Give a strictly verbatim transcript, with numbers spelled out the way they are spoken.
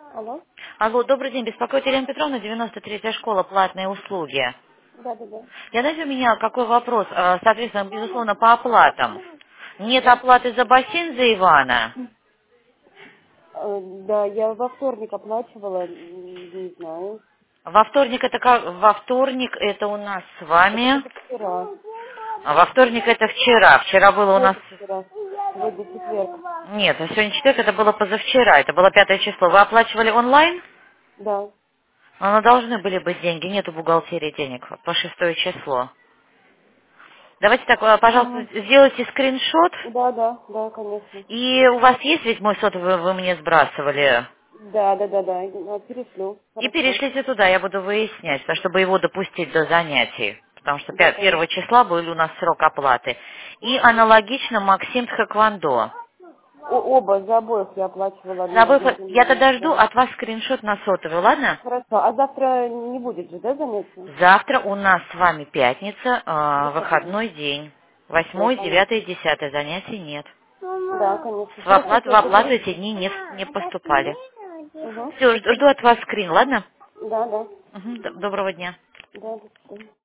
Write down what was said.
Алло? Алло, добрый день. Беспокоит Елена Петровна, девяносто третья школа, платные услуги. Да, да, да. Я знаете, у меня какой вопрос? Э, Соответственно, безусловно, по оплатам. Нет Да. оплаты за бассейн за Ивана. Э, Да, я во вторник оплачивала, м, не знаю. Во вторник это как? Во вторник это у нас с Это вами. где-то вчера. А во вторник это вчера. Вчера было у нас... Сегодня вчера. Сегодня четверг. Нет, а сегодня четверг, это было позавчера. Это было пятое число. Вы оплачивали онлайн? Да. Но должны были быть деньги. Нету бухгалтерии денег по шестое число. Давайте так, э, пожалуйста, Ага. сделайте скриншот. Да, да, да, конечно. И у вас есть ведь мой сотовый, вы мне сбрасывали? Да, да, да, да. Я перешлю. И Хорошо. перешлите туда, я буду выяснять, потому чтобы его допустить до занятий. Потому что Да, пя- первого конечно. числа был у нас срок оплаты. И аналогично Максим Тхэквондо. О- оба, за обоих я оплачивала За одно- обоих вот- Я одновременно. тогда жду Да. от вас скриншот на сотовый, ладно? Хорошо. А завтра не будет же, да, занятия? Завтра у нас с вами пятница, э, Выходной. выходной день. Все, Восьмой, понятно. девятый, десятый занятий нет. Да, конечно. В Хорошо, оплату, в сейчас оплату заберу. эти дни не, не поступали. Угу. Все, жду от вас скрин, ладно? Да, да. Мгм, д- Доброго дня. Да, до свидания.